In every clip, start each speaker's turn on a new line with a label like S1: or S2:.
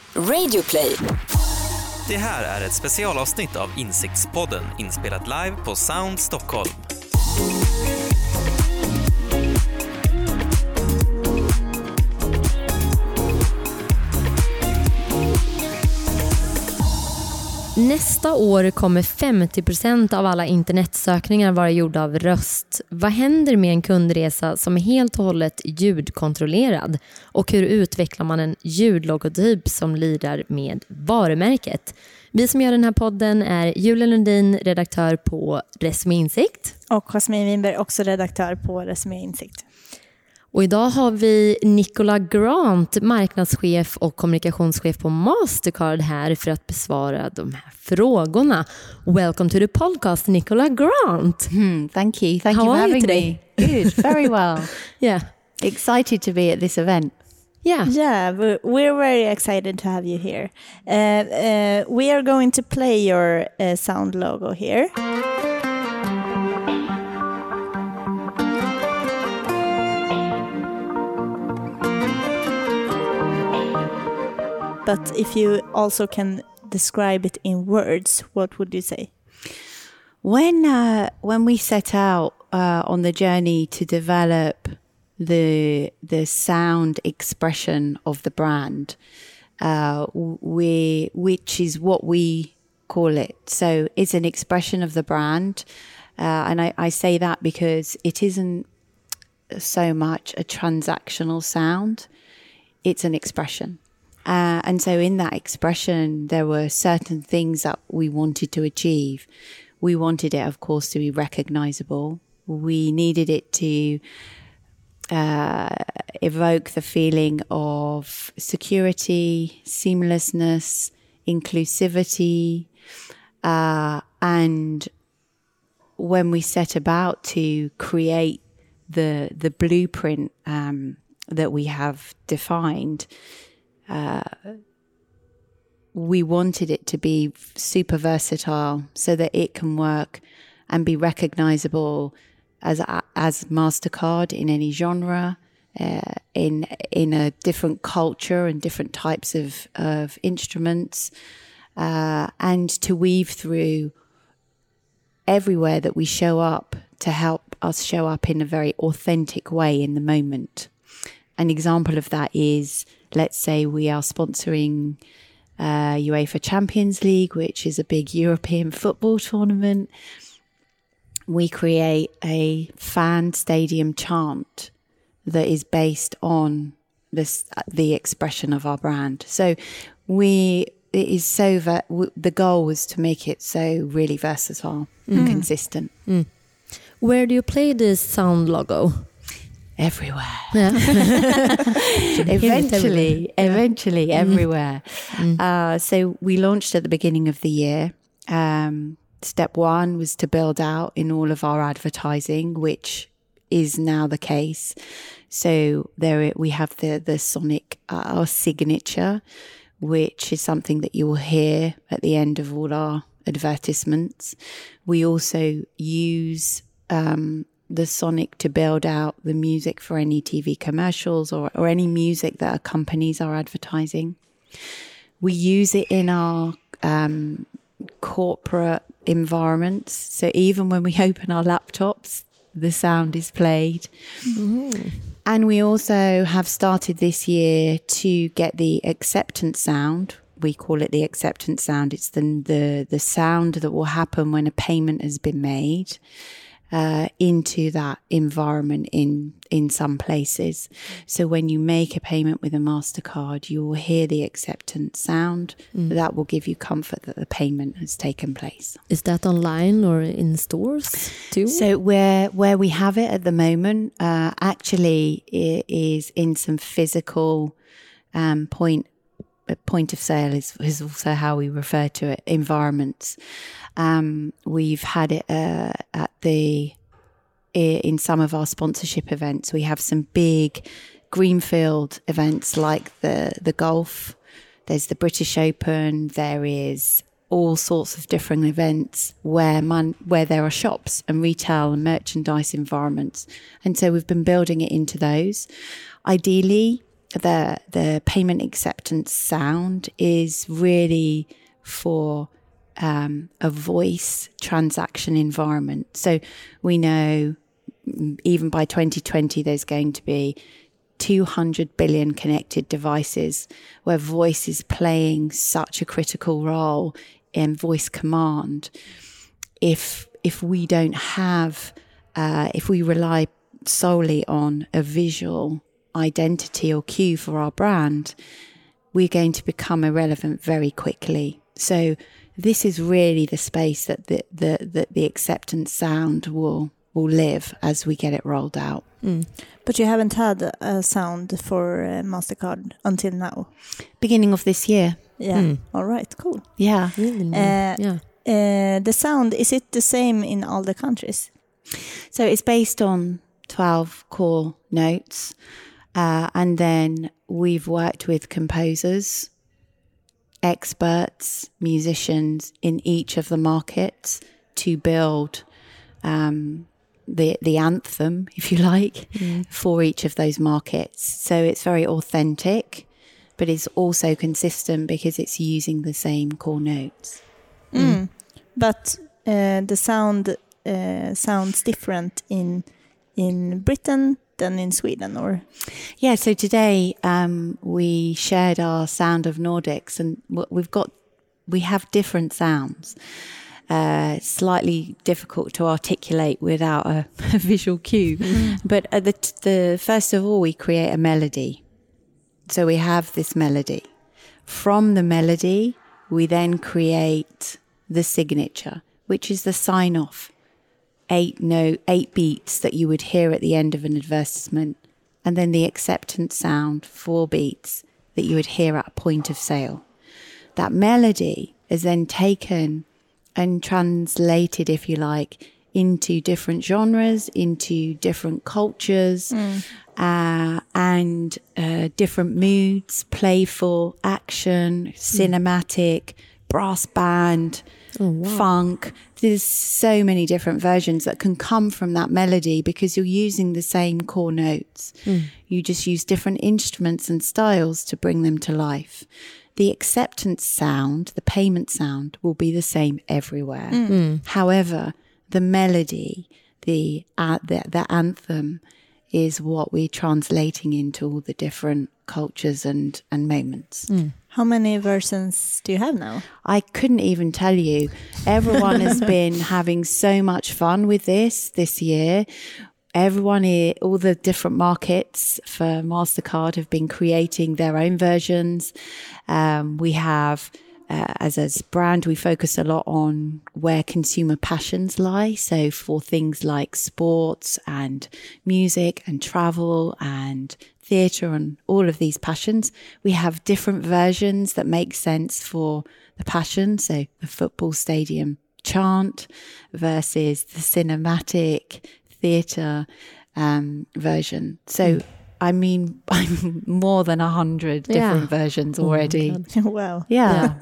S1: Radioplay.
S2: Det här är ett specialavsnitt av Insiktspodden inspelat live på Sound Stockholm.
S3: Nästa år kommer 50% av alla internetsökningar vara gjorda av röst. Vad händer med en kundresa som är helt och hållet ljudkontrollerad? Och hur utvecklar man en ljudlogotyp som lirar med varumärket? Vi som gör den här podden är Julia Lundin, redaktör på Resumé Insikt.
S4: Och Jasmine Winberg, också redaktör på Resumé Insikt.
S3: Och idag har vi Nicola Grant, marknadschef och kommunikationschef på Mastercard här för att besvara de här frågorna. Welcome to the podcast, Nicola Grant.
S5: Thank you. Thank you for having me. Good, very well.
S3: Yeah.
S5: Excited to be at this event.
S3: Yeah,
S4: we're very excited to have you here. We are going to play your sound logo here. But if you also can describe it in words, what would you say?
S5: When we set out on the journey to develop the sound expression of the brand, which is what we call it. So it's an expression of the brand, and I say that because it isn't so much a transactional sound; it's an expression. And so in that expression, there were certain things that we wanted to achieve. We wanted it, of course, to be recognizable. We needed it to evoke the feeling of security, seamlessness, inclusivity. And when we set about to create the blueprint that we have defined, we wanted it to be super versatile so that it can work and be recognizable as Mastercard in any genre, in a different culture and different types of instruments, and to weave through everywhere that we show up to help us show up in a very authentic way in the moment. An example of that is, let's say we are sponsoring UEFA Champions League, which is a big European football tournament. We create a fan stadium chant that is based on the expression of our brand. So the goal was to make it so really versatile and consistent.
S3: Where do you play this sound logo?
S5: Everywhere.
S3: Yeah.
S5: Eventually everywhere. So we launched at the beginning of the year. Step one was to build out in all of our advertising, which is now the case. So we have the sonic, our signature, which is something that you will hear at the end of all our advertisements. We also use the sonic to build out the music for any TV commercials or any music that accompanies our advertising. We use it in our corporate environments. So even when we open our laptops, the sound is played. Mm-hmm. And we also have started this year to get the acceptance sound. We call it the acceptance sound. It's the sound that will happen when a payment has been made. Into that environment in some places. So when you make a payment with a Mastercard, you will hear the acceptance sound. That will give you comfort that the payment has taken place.
S3: Is that online or in stores too?
S5: So where we have it at the moment, actually it is in some physical point of sale is also how we refer to it, environments. We've had it in some of our sponsorship events. We have some big greenfield events like the golf. There's the British Open. There is all sorts of different events where there are shops and retail and merchandise environments. And so we've been building it into those. Ideally, the payment acceptance sound is really for a voice transaction environment. So we know even by 2020 there's going to be 200 billion connected devices where voice is playing such a critical role in voice command. If we don't have, if we rely solely on a visual identity or cue for our brand, we're going to become irrelevant very quickly. So this is really the space that the acceptance sound will live as we get it rolled out.
S4: But you haven't had a sound for MasterCard until now?
S5: Beginning of this year.
S4: Yeah. All right, cool.
S5: Yeah.
S4: The sound, is it the same in all the countries?
S5: So it's based on 12 core notes. And then we've worked with composers, experts, musicians in each of the markets to build the anthem, if you like, for each of those markets. So it's very authentic, but it's also consistent because it's using the same core notes.
S4: But the sound sounds different in Britain than in Sweden, or?
S5: Yeah, so today we shared our Sound of Nordics, and we have different sounds. Slightly difficult to articulate without a visual cue. But the first of all, we create a melody. So we have this melody. From the melody, we then create the signature, which is the sign-off. 8 beats that you would hear at the end of an advertisement, and then the acceptance sound, 4 beats that you would hear at a point of sale. That melody is then taken and translated, if you like, into different genres, into different cultures, and different moods: playful, action, cinematic, brass band, funk. There's so many different versions that can come from that melody because you're using the same core notes. You just use different instruments and styles to bring them to life. The acceptance sound, the payment sound, will be the same everywhere. However, the melody, the anthem, is what we're translating into all the different cultures and moments.
S4: How many versions do you have now?
S5: I couldn't even tell you. Everyone has been having so much fun with this year. Everyone, all the different markets for MasterCard have been creating their own versions. We have, as a brand, we focus a lot on where consumer passions lie. So for things like sports and music and travel and theatre and all of these passions, we have different versions that make sense for the passion. So the football stadium chant versus the cinematic theatre version. So I mean, I'm more than 100 different versions already.
S4: Wow.
S5: Yeah.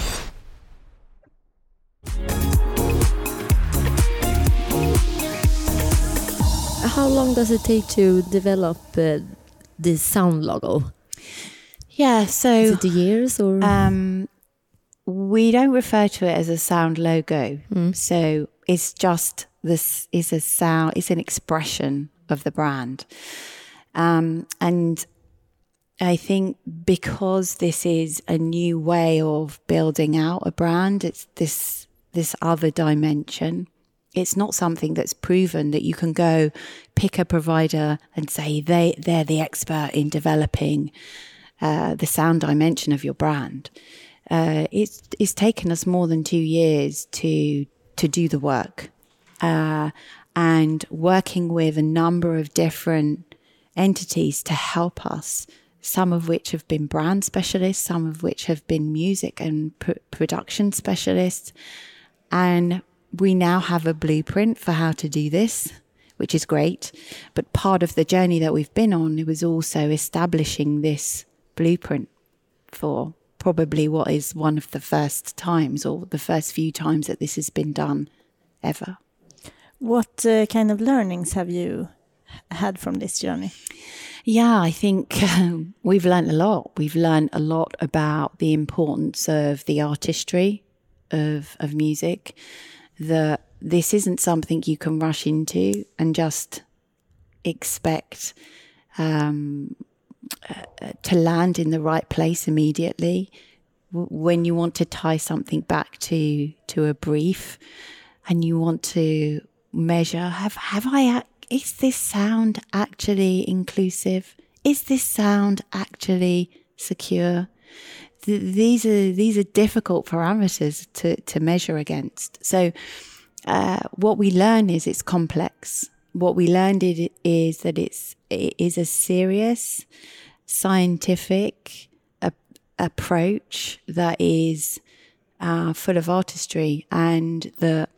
S3: How long does it take to develop this sound logo?
S5: Yeah, so
S3: is it years or?
S5: We don't refer to it as a sound logo. So it's just this is a sound. It's an expression of the brand. And I think because this is a new way of building out a brand, it's this other dimension. It's not something that's proven that you can go pick a provider and say they're the expert in developing the sound dimension of your brand. It's taken us more than 2 years to do the work, and working with a number of different entities to help us, some of which have been brand specialists, some of which have been music and production specialists. And we now have a blueprint for how to do this, which is great. But part of the journey that we've been on, it was also establishing this blueprint for probably what is one of the first times or the first few times that this has been done ever.
S4: What kind of learnings have you had from this journey?
S5: Yeah, I think we've learned a lot. We've learned a lot about the importance of the artistry of music, that this isn't something you can rush into and just expect to land in the right place immediately. When you want to tie something back to a brief and you want to measure, is this sound actually inclusive? Is this sound actually secure? These are difficult parameters to measure against. So what we learn is it's complex. What we learned is that it is a serious, scientific approach that is full of artistry, and that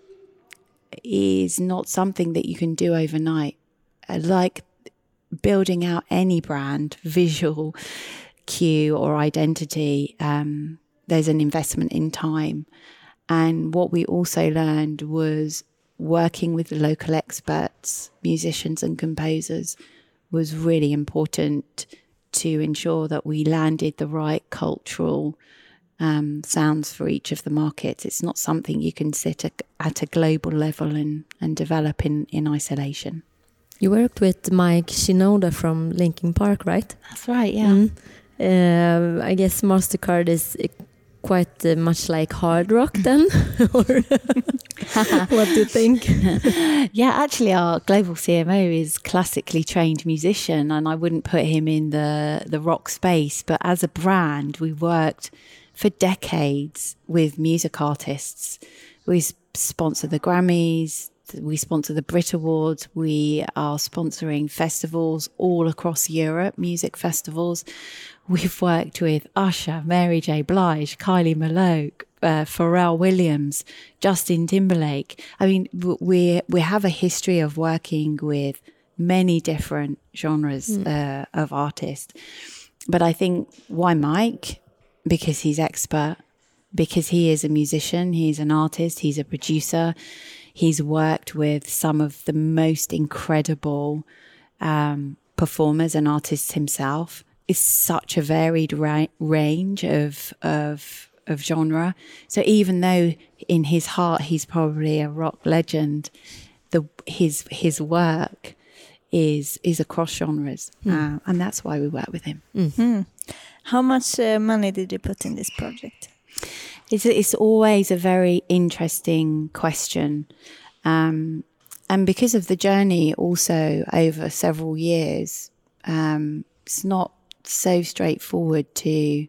S5: is not something that you can do overnight. Like building out any brand, visual cue or identity, there's an investment in time. And what we also learned was working with the local experts, musicians and composers, was really important to ensure that we landed the right cultural sounds for each of the markets. It's not something you can sit at a global level and develop in isolation.
S3: You worked with Mike Shinoda from Linkin Park, right?
S5: That's right, yeah.
S3: I guess MasterCard is quite much like hard rock then? Or what do you think?
S5: Yeah, actually our global CMO is classically trained musician, and I wouldn't put him in the rock space, but as a brand we worked for decades with music artists. We sponsor the Grammys, we sponsor the Brit Awards, we are sponsoring festivals all across Europe, music festivals. We've worked with Usher, Mary J. Blige, Kylie Minogue, Pharrell Williams, Justin Timberlake. I mean, we have a history of working with many different genres of artists. But I think, why Mike? Because he's expert, because he is a musician, he's an artist, he's a producer. He's worked with some of the most incredible performers and artists himself. It's such a varied range of genre. So even though in his heart he's probably a rock legend, his work is across genres, and that's why we work with him.
S4: How much money did you put in this project?
S5: It's always a very interesting question. And because of the journey also over several years, it's not so straightforward to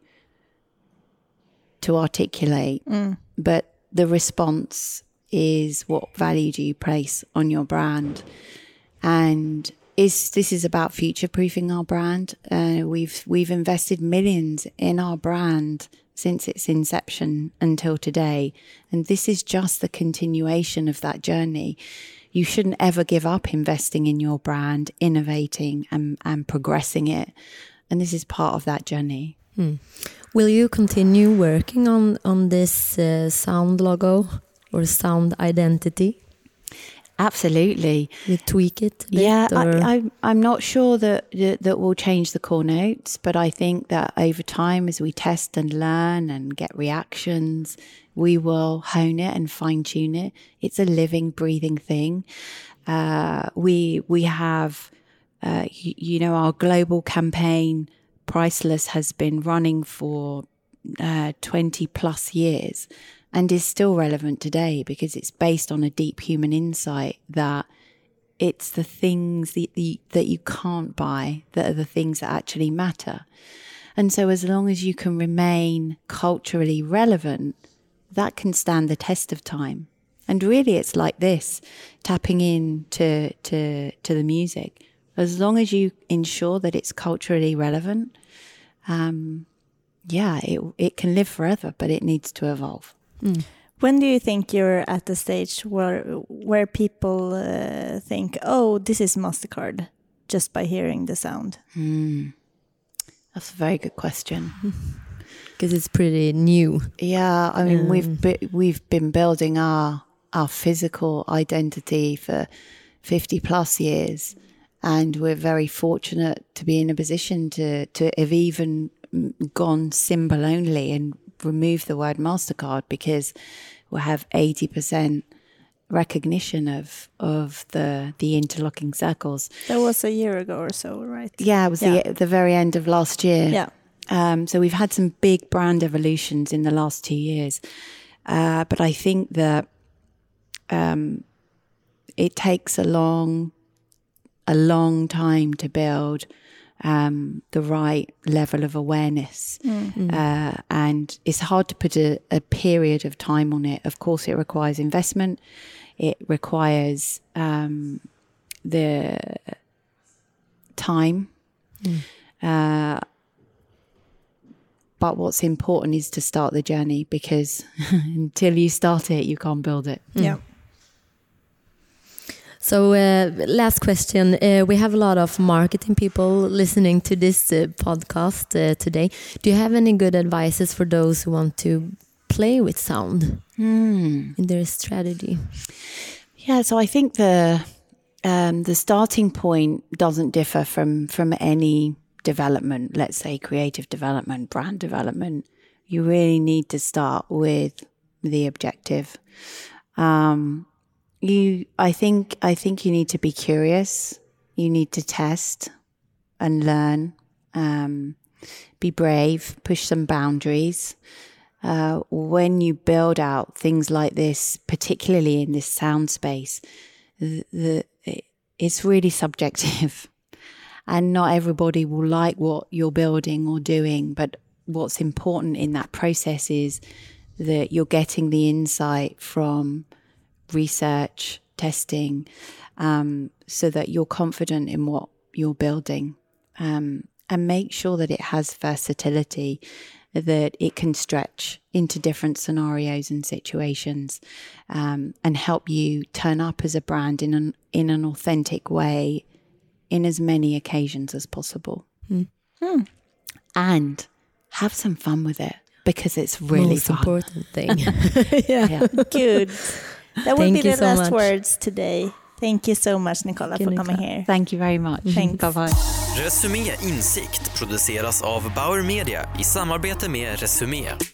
S5: articulate. But the response is, what value do you place on your brand? And this is about future-proofing our brand. We've invested millions in our brand since its inception until today. And this is just the continuation of that journey. You shouldn't ever give up investing in your brand, innovating and progressing it. And this is part of that journey.
S3: Will you continue working on this sound logo or sound identity?
S5: Absolutely.
S3: You tweak it a bit,
S5: yeah, I'm not sure that we'll change the core notes, but I think that over time, as we test and learn and get reactions, we will hone it and fine tune it. It's a living, breathing thing. We have, our global campaign, Priceless, has been running for 20 plus years. And is still relevant today because it's based on a deep human insight that it's the things that you can't buy that are the things that actually matter. And so as long as you can remain culturally relevant, that can stand the test of time. And really it's like this, tapping in to the music. As long as you ensure that it's culturally relevant, it can live forever, but it needs to evolve.
S4: When do you think you're at the stage where people think, oh, this is MasterCard, just by hearing the sound?
S5: That's a very good question.
S3: Because it's pretty new.
S5: Yeah, I mean, we've been building our physical identity for 50 plus years. And we're very fortunate to be in a position to have even gone symbol only and remove the word MasterCard, because we have 80% recognition of the interlocking circles.
S4: That was a year ago or so, right?
S5: Yeah, it was the very end of last year.
S4: Yeah.
S5: So we've had some big brand evolutions in the last 2 years. But I think that it takes a long time to build the right level of awareness. And it's hard to put a period of time on it. Of course, it requires investment. It requires the time. But what's important is to start the journey, because until you start it, you can't build it.
S4: Yeah.
S3: So last question. We have a lot of marketing people listening to this podcast today. Do you have any good advices for those who want to play with sound in their strategy?
S5: Yeah, so I think the starting point doesn't differ from any development, let's say creative development, brand development. You really need to start with the objective. I think you need to be curious. You need to test and learn. Be brave. Push some boundaries. When you build out things like this, particularly in this sound space, it's really subjective. And not everybody will like what you're building or doing. But what's important in that process is that you're getting the insight from research, testing, so that you're confident in what you're building. And make sure that it has versatility, that it can stretch into different scenarios and situations, and help you turn up as a brand in an authentic way in as many occasions as possible. And have some fun with it, because it's really
S3: Most
S5: fun.
S3: important thing.
S4: Yeah. Good. That would
S3: Thank
S4: be
S3: you
S4: the
S3: so
S4: last
S3: much.
S4: words today. Thank you so much, Nicola, for coming here.
S5: Thank you very much.
S4: Thanks.
S5: Bye-bye.
S2: Resumé Insikt produceras av Bauer Media i samarbete med Resumé.